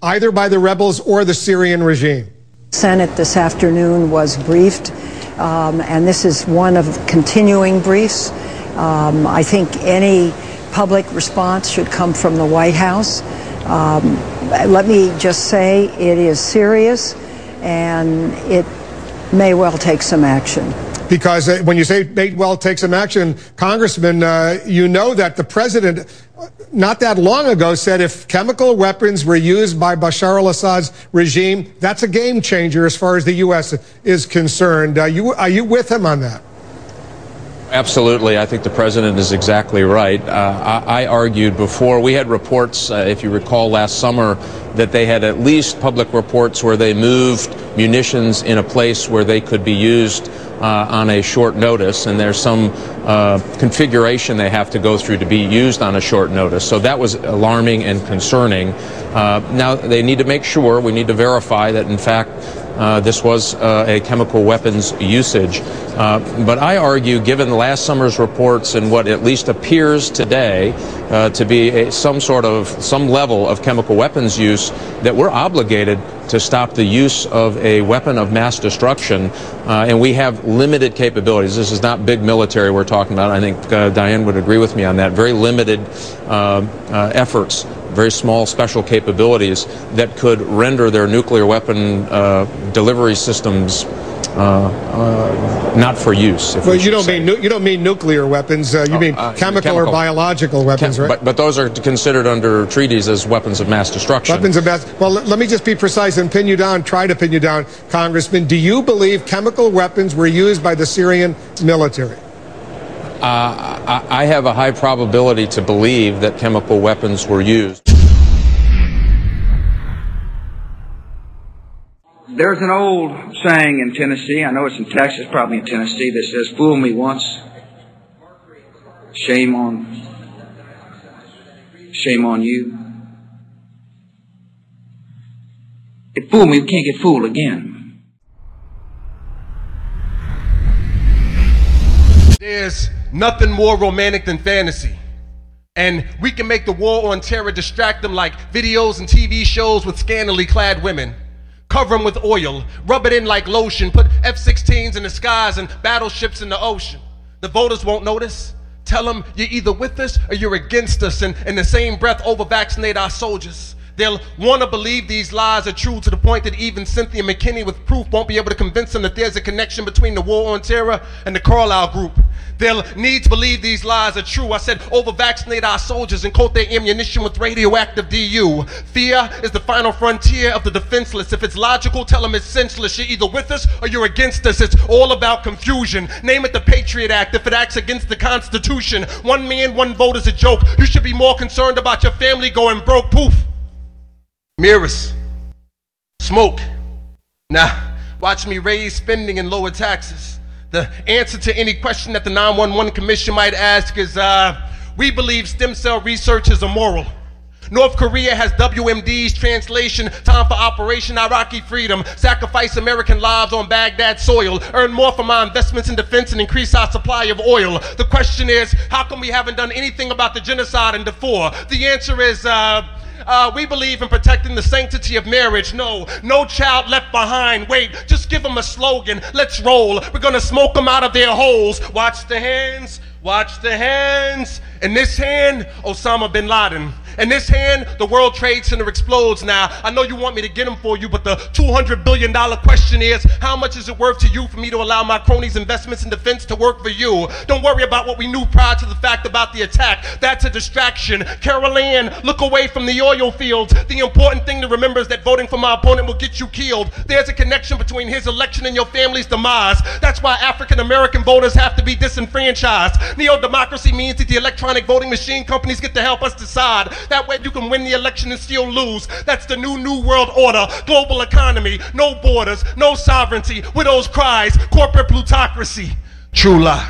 either by the rebels or the Syrian regime. Senate this afternoon was briefed, and this is one of continuing briefs. I think any public response should come from the White House. Let me just say it is serious, and it may well take some action. Because when you say may well take some action, Congressman, you know that the president not that long ago said if chemical weapons were used by Bashar al-Assad's regime, that's a game changer as far as the U.S. is concerned. Are you with him on that? Absolutely. I think the president is exactly right. I argued before, we had reports, if you recall last summer, that they had at least public reports where they moved munitions in a place where they could be used on a short notice, and there's some configuration they have to go through to be used on a short notice. So that was alarming and concerning. Now they need to make sure, we need to verify that in fact this was a chemical weapons usage. But I argue, given last summer's reports and what at least appears today to be some level of chemical weapons use, that we're obligated to stop the use of a weapon of mass destruction. And we have limited capabilities. This is not big military we're talking about. I think Diane would agree with me on that. Very limited efforts, very small special capabilities that could render their nuclear weapon delivery systems not for use. Well, you don't mean nuclear weapons. You mean chemical or biological weapons, right? But those are considered under treaties as weapons of mass destruction. Weapons of mass. Well, let me just be precise and pin you down. Try to pin you down, Congressman. Do you believe chemical weapons were used by the Syrian military? I have a high probability to believe that chemical weapons were used. There's an old saying in Tennessee, I know it's in Texas, probably in Tennessee, that says, "Fool me once, shame on you." If fool me, we can't get fooled again. There's nothing more romantic than fantasy. And we can make the war on terror distract them like videos and TV shows with scantily clad women. Cover them with oil, rub it in like lotion, put F-16s in the skies and battleships in the ocean. The voters won't notice. Tell them you're either with us or you're against us, and in the same breath over-vaccinate our soldiers. They'll want to believe these lies are true to the point that even Cynthia McKinney with proof won't be able to convince them that there's a connection between the war on terror and the Carlyle Group. They'll need to believe these lies are true. I said over-vaccinate our soldiers and coat their ammunition with radioactive DU. Fear is the final frontier of the defenseless. If it's logical, tell them it's senseless. You're either with us or you're against us. It's all about confusion. Name it the Patriot Act if it acts against the Constitution. One man, one vote is a joke. You should be more concerned about your family going broke. Poof. Mirrors. Smoke. Now, watch me raise spending and lower taxes. The answer to any question that the 911 Commission might ask is, we believe stem cell research is immoral. North Korea has WMD's translation, time for Operation Iraqi Freedom, sacrifice American lives on Baghdad soil, earn more from our investments in defense and increase our supply of oil. The question is, how come we haven't done anything about the genocide in Darfur? The answer is, we believe in protecting the sanctity of marriage. No child left behind. Wait, just give them a slogan. Let's roll. We're gonna smoke them out of their holes. Watch the hands. Watch the hands. In this hand, Osama bin Laden. In this hand, the World Trade Center explodes now. I know you want me to get them for you, but the $200 billion question is, how much is it worth to you for me to allow my cronies' investments in defense to work for you? Don't worry about what we knew prior to the fact about the attack. That's a distraction. Carol Ann, look away from the oil fields. The important thing to remember is that voting for my opponent will get you killed. There's a connection between his election and your family's demise. That's why African-American voters have to be disenfranchised. Neo-democracy means that the electronic voting machine companies get to help us decide. That way you can win the election and still lose. That's the new world order. Global economy, no borders, no sovereignty, widow's cries, corporate plutocracy. True lies.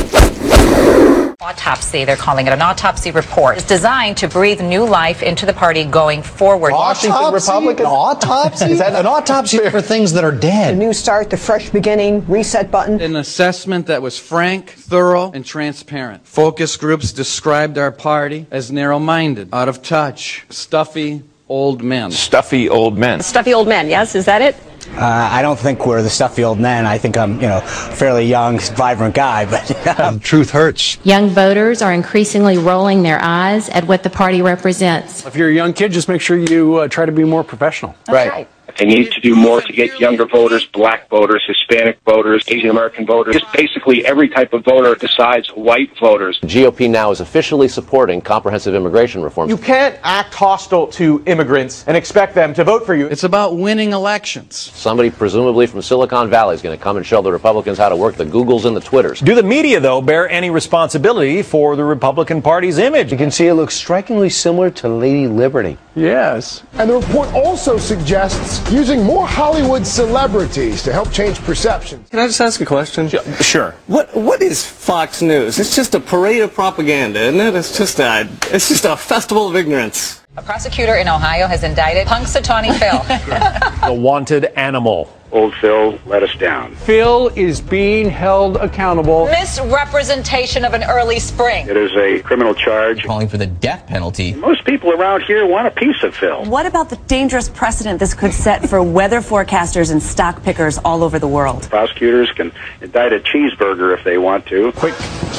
Autopsy, they're calling it an autopsy report. It's designed to breathe new life into the party going forward. Washington Republican? Autopsy? Is that an autopsy for things that are dead? The new start, the fresh beginning, reset button. An assessment that was frank, thorough, and transparent. Focus groups described our party as narrow-minded, out of touch, stuffy, old men. Stuffy old men. Stuffy old men, yes? Is that it? I don't think we're the stuffy old men. I think I'm, fairly young, vibrant guy, but truth hurts. Young voters are increasingly rolling their eyes at what the party represents. If you're a young kid, just make sure you try to be more professional. That's right. They need to do more to get younger voters, black voters, Hispanic voters, Asian American voters, just basically every type of voter besides white voters. The GOP now is officially supporting comprehensive immigration reform. You can't act hostile to immigrants and expect them to vote for you. It's about winning elections. Somebody presumably from Silicon Valley is going to come and show the Republicans how to work the Googles and the Twitters. Do the media, though, bear any responsibility for the Republican Party's image? You can see it looks strikingly similar to Lady Liberty. Yes. And the report also suggests using more Hollywood celebrities to help change perceptions. Can I just ask a question? Sure. What is Fox News? It's just a parade of propaganda, isn't it? It's just a festival of ignorance. A prosecutor in Ohio has indicted Punxsutawney Phil. The wanted animal. Old Phil let us down. Phil is being held accountable. Misrepresentation of an early spring. It is a criminal charge. Calling for the death penalty. Most people around here want a piece of Phil. What about the dangerous precedent this could set for weather forecasters and stock pickers all over the world? Prosecutors can indict a cheeseburger if they want to. Quick,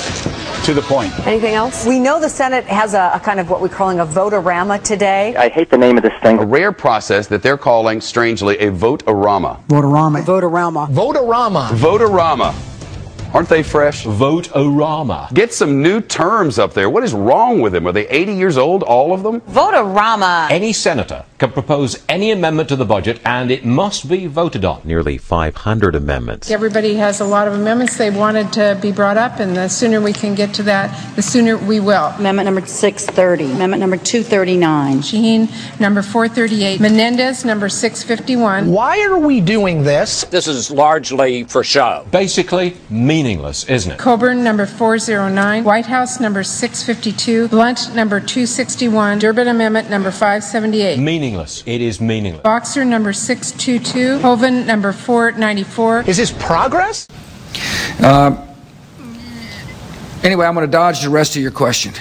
to the point. Anything else? We know the Senate has a kind of what we're calling a vote-a-rama today. I hate the name of this thing. A rare process that they're calling, strangely, a vote-a-rama. Vote-a-rama. Vote-a-rama. Vote-a-rama. Aren't they fresh? Vote-a-rama. Get some new terms up there. What is wrong with them? Are they 80 years old, all of them? Vote-a-rama. Any senator can propose any amendment to the budget, and it must be voted on. Nearly 500 amendments. Everybody has a lot of amendments they wanted to be brought up, and the sooner we can get to that, the sooner we will. Amendment number 630. Amendment number 239. Shaheen, number 438. Menendez, number 651. Why are we doing this? This is largely for show. Basically, meaningless, isn't it? Coburn, number 409. White House, number 652. Blunt, number 261. Durbin Amendment, number 578. Meaningless. It is meaningless. Boxer, number 622. Hoven, number 494. Is this progress? Anyway, I'm going to dodge the rest of your question.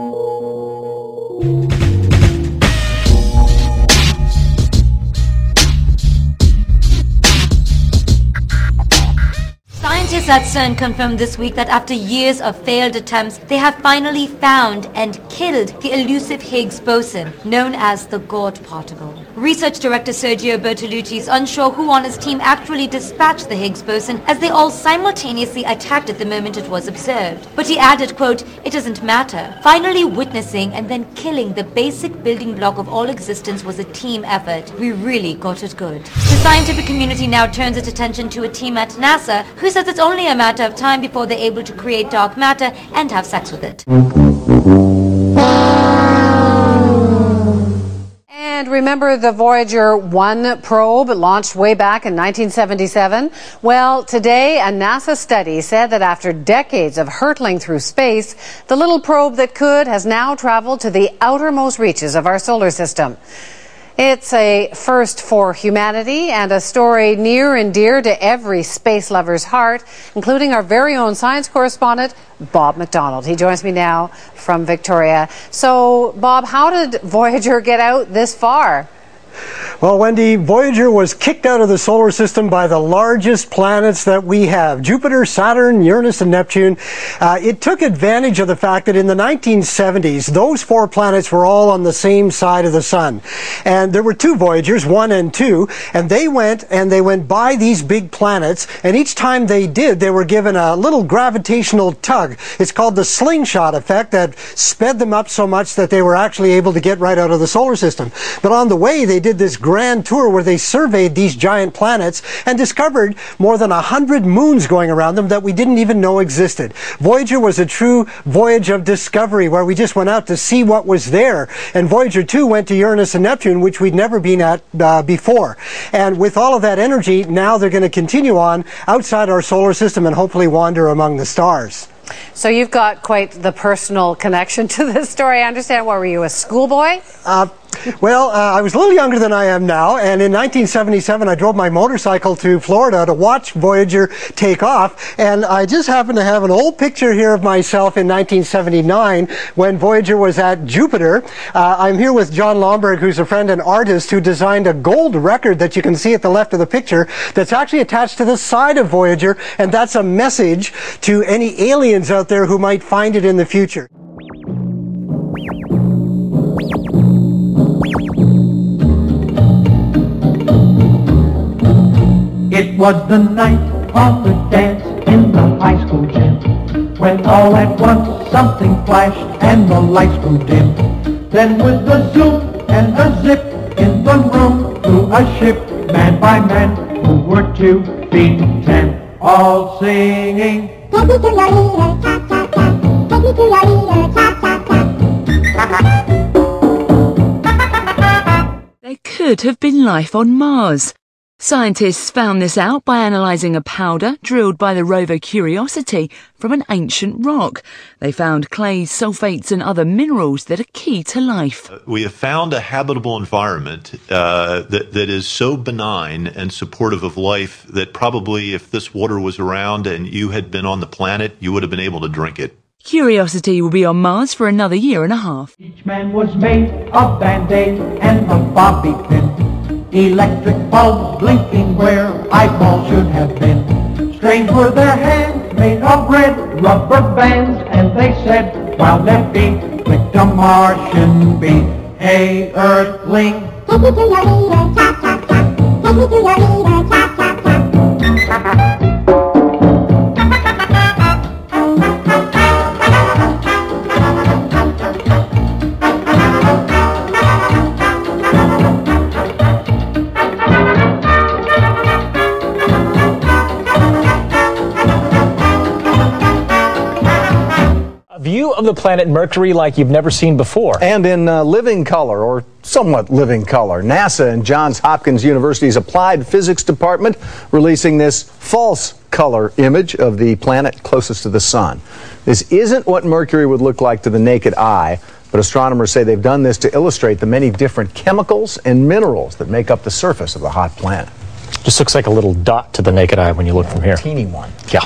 Scientists at CERN confirmed this week that after years of failed attempts, they have finally found and killed the elusive Higgs boson, known as the God particle. Research director Sergio Bertolucci is unsure who on his team actually dispatched the Higgs boson, as they all simultaneously attacked it the moment it was observed. But he added, quote, "It doesn't matter. Finally witnessing and then killing the basic building block of all existence was a team effort. We really got it good." The scientific community now turns its attention to a team at NASA who says it's only a matter of time before they're able to create dark matter and have sex with it. And remember the Voyager 1 probe launched way back in 1977? Well, today a NASA study said that after decades of hurtling through space, the little probe that could has now traveled to the outermost reaches of our solar system. It's a first for humanity and a story near and dear to every space lover's heart, including our very own science correspondent, Bob McDonald. He joins me now from Victoria. So, Bob, how did Voyager get out this far? Well, Wendy, Voyager was kicked out of the solar system by the largest planets that we have, Jupiter, Saturn, Uranus, and Neptune. It took advantage of the fact that in the 1970s, those four planets were all on the same side of the sun. And there were two Voyagers, 1 and 2, and they went by these big planets, and each time they did, they were given a little gravitational tug. It's called the slingshot effect that sped them up so much that they were actually able to get right out of the solar system. But on the way, they did this grand tour where they surveyed these giant planets and discovered more than 100 moons going around them that we didn't even know existed. Voyager was a true voyage of discovery where we just went out to see what was there. And Voyager 2 went to Uranus and Neptune, which we'd never been at before. And with all of that energy, now they're going to continue on outside our solar system and hopefully wander among the stars. So you've got quite the personal connection to this story. I understand. What were you, a schoolboy? Well, I was a little younger than I am now, and in 1977 I drove my motorcycle to Florida to watch Voyager take off, and I just happen to have an old picture here of myself in 1979 when Voyager was at Jupiter. I'm here with John Lomberg, who's a friend and artist who designed a gold record that you can see at the left of the picture that's actually attached to the side of Voyager, and that's a message to any aliens out there who might find it in the future. It was the night of the dance in the high school gym, when all at once something flashed and the lights grew dim. Then with the zoom and the zip in the room flew a ship, man by man, who were 2 feet 10, all singing, "Take me to your leader, cha-cha-cha, take me to your leader, cha-cha-cha." There could have been life on Mars. Scientists found this out by analysing a powder drilled by the rover Curiosity from an ancient rock. They found clays, sulfates and other minerals that are key to life. We have found a habitable environment that is so benign and supportive of life that probably if this water was around and you had been on the planet, you would have been able to drink it. Curiosity will be on Mars for another 1.5 years. Each man was made of Band-Aid and a bobby pin. Electric bulbs blinking where eyeballs should have been. Strange were their hands made of red rubber bands, and they said, while their feet clicked a Martian beat, "Hey, Earthling, take me to your leader, cha-cha-cha, take me to your leader, cha-cha-cha." View of the planet Mercury like you've never seen before. And in living color, or somewhat living color. NASA and Johns Hopkins University's Applied Physics Department releasing this false color image of the planet closest to the sun. This isn't what Mercury would look like to the naked eye, but astronomers say they've done this to illustrate the many different chemicals and minerals that make up the surface of the hot planet. Just looks like a little dot to the naked eye when you look from here. Teeny one. Yeah.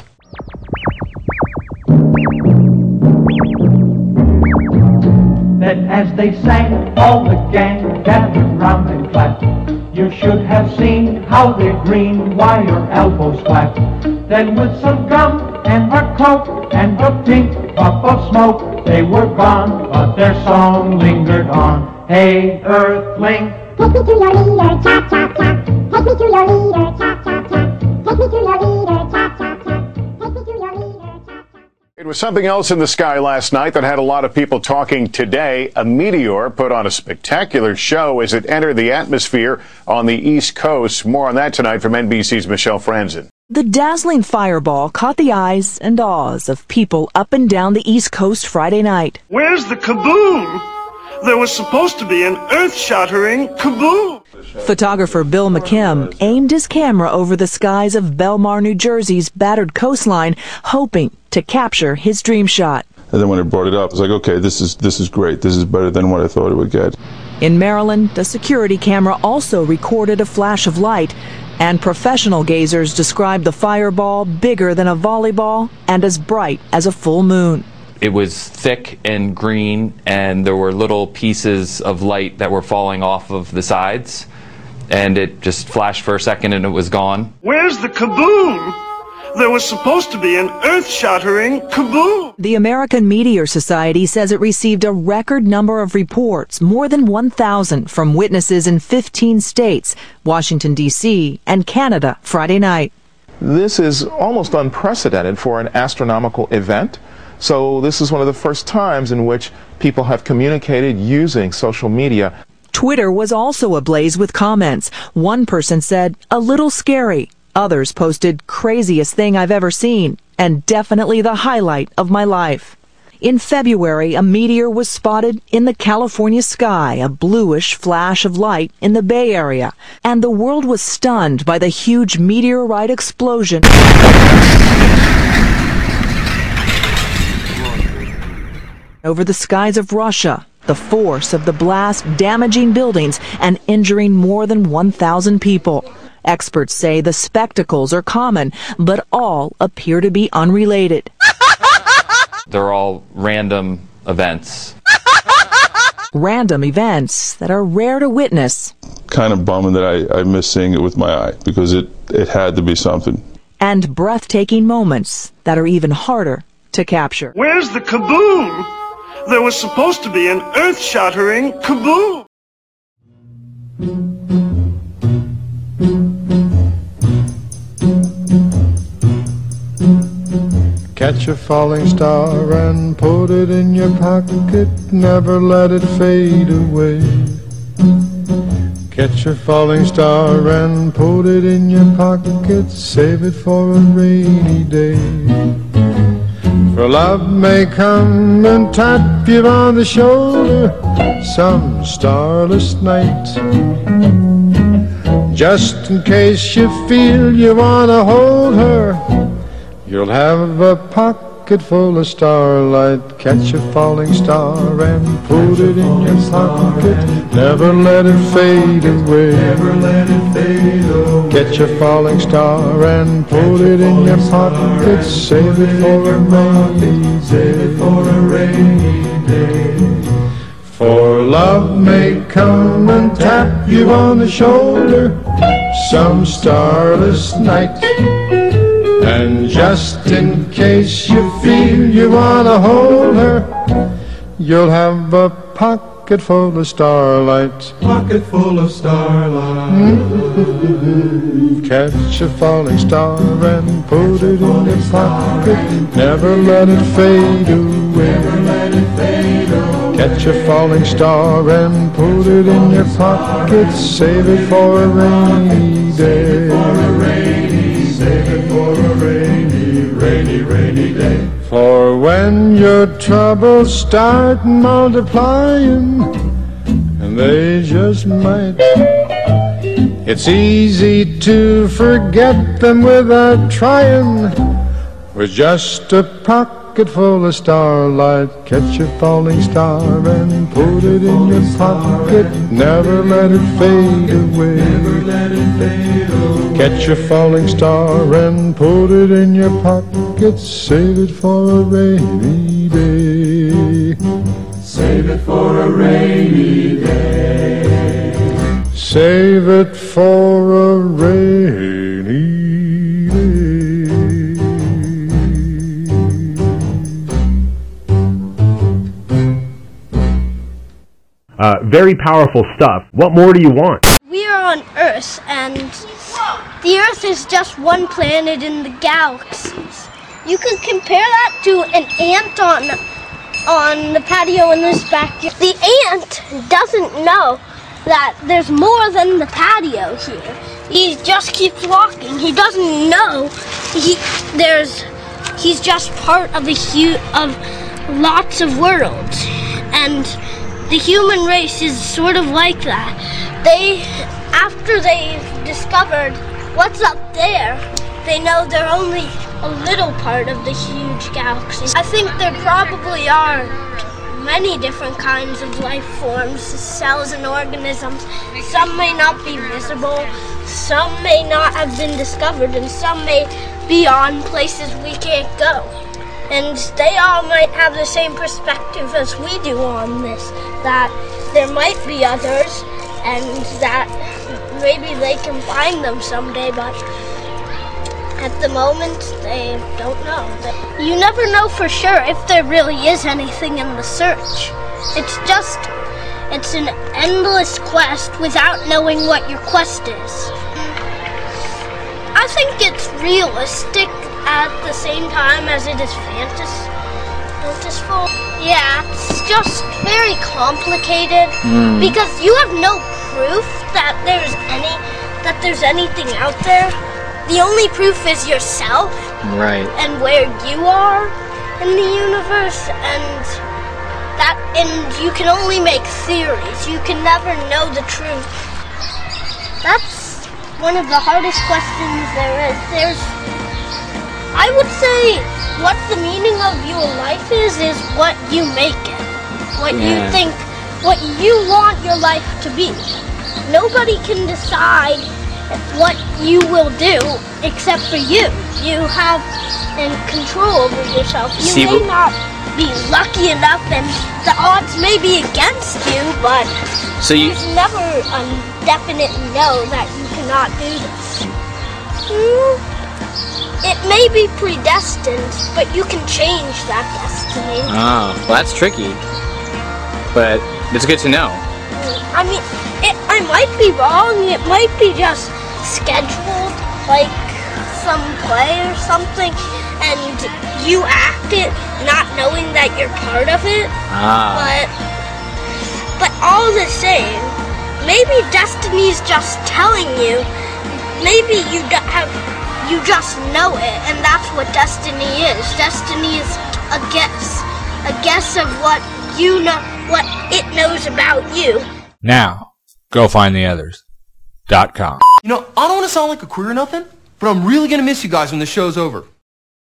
Then as they sang, all the gang gathered round and clapped. You should have seen how their green wire elbows clapped. Then with some gum and a coke and a pink puff of smoke, they were gone, but their song lingered on. "Hey, Earthling, take me to your leader, cha-cha-cha, take me to your leader, cha-cha-cha, take me to your leader, cha-cha-cha, take me to your leader, cha-cha-cha." It was something else in the sky last night that had a lot of people talking today. A meteor put on a spectacular show as it entered the atmosphere on the East Coast. More on that tonight from NBC's Michelle Franzen. The dazzling fireball caught the eyes and awes of people up and down the East Coast Friday night. Where's the kaboom? There was supposed to be an earth-shattering kaboom. Photographer Bill McKim aimed his camera over the skies of Belmar, New Jersey's battered coastline, hoping to capture his dream shot. And then when it brought it up, I was like, okay, this is great. This is better than what I thought it would get. In Maryland, the security camera also recorded a flash of light, and professional gazers described the fireball bigger than a volleyball and as bright as a full moon. It was thick and green, and there were little pieces of light that were falling off of the sides, and it just flashed for a second and it was gone. Where's the kaboom? There was supposed to be an earth-shattering kaboom. The American Meteor Society says it received a record number of reports, more than 1,000, from witnesses in 15 states, Washington, D.C., and Canada Friday night. This is almost unprecedented for an astronomical event. So this is one of the first times in which people have communicated using social media. Twitter was also ablaze with comments. One person said, "A little scary." Others posted, "Craziest thing I've ever seen," and "Definitely the highlight of my life." In February, a meteor was spotted in the California sky, a bluish flash of light in the Bay Area, and the world was stunned by the huge meteorite explosion over the skies of Russia. The force of the blast damaging buildings and injuring more than 1,000 people. Experts say the spectacles are common, but all appear to be unrelated. They're all random events. Random events that are rare to witness. Kind of bumming that I missed seeing it with my eye, because it had to be something. And breathtaking moments that are even harder to capture. Where's the kaboom? There was supposed to be an earth-shattering kaboom. Catch a falling star and put it in your pocket, never let it fade away. Catch a falling star and put it in your pocket, save it for a rainy day. For love may come and tap you on the shoulder some starless night, just in case you feel you want to hold her. You'll have a pocket full of starlight. Catch a falling star and put it in your pocket, never let it fade away. Never let it fade away. Catch a falling star and put it in your pocket, save it for a rainy day. Save it for a rainy day. For love may come and tap you on the shoulder some starless night, and just in case you feel you want to hold her, you'll have a pocket full of starlight. Pocket full of starlight. Catch a falling star and put it in your pocket, never let it fade away. Never let it fade away. Catch a falling star and put it in your pocket, save it for a rainy day. Save it for a rainy, rainy, rainy day. For when your troubles start multiplying, and they just might, it's easy to forget them without trying. With just a pocket full of starlight, catch a falling star and put it in your pocket, never let it fade away. Never let it fade away. Catch a falling star and put it in your pocket, save it for a rainy day. Save it for a rainy day. Save it for a rainy day. Very powerful stuff. What more do you want? We are on Earth, and the Earth is just one planet in the galaxies. You could compare that to an ant on the patio in this backyard. The ant doesn't know that there's more than the patio here. He just keeps walking. He doesn't know he's just part of of lots of worlds, and the human race is sort of like that. After they've discovered what's up there, they know they're only a little part of the huge galaxy. I think there probably are many different kinds of life forms, cells and organisms. Some may not be visible, some may not have been discovered, and some may be on places we can't go. And they all might have the same perspective as we do on this, that there might be others and that maybe they can find them someday, but at the moment they don't know. You never know for sure if there really is anything in the search. It's an endless quest without knowing what your quest is. I think it's realistic at the same time as it is fantasiful. Yeah, it's just very complicated because you have no proof that there's anything out there. The only proof is yourself, right, and where you are in the universe, and you can only make theories. You can never know the truth. That's one of the hardest questions there is. I would say what the meaning of your life is what you make it. What you think what you want your life to be. Nobody can decide what you will do except for you. You have control over yourself. You may not be lucky enough and the odds may be against you, but there's never a definite no that you cannot do this. It may be predestined, but you can change that destiny. Oh, well, that's tricky. But it's good to know. I mean, I might be wrong. It might be just scheduled, like some play or something, and you act it not knowing that you're part of it. But all the same, maybe destiny's just telling you. Maybe you just know it, and that's what destiny is. Destiny is a guess of what you know, what it knows about you. Now, go find the others.com. You know, I don't want to sound like a queer or nothing, but I'm really going to miss you guys when the show's over.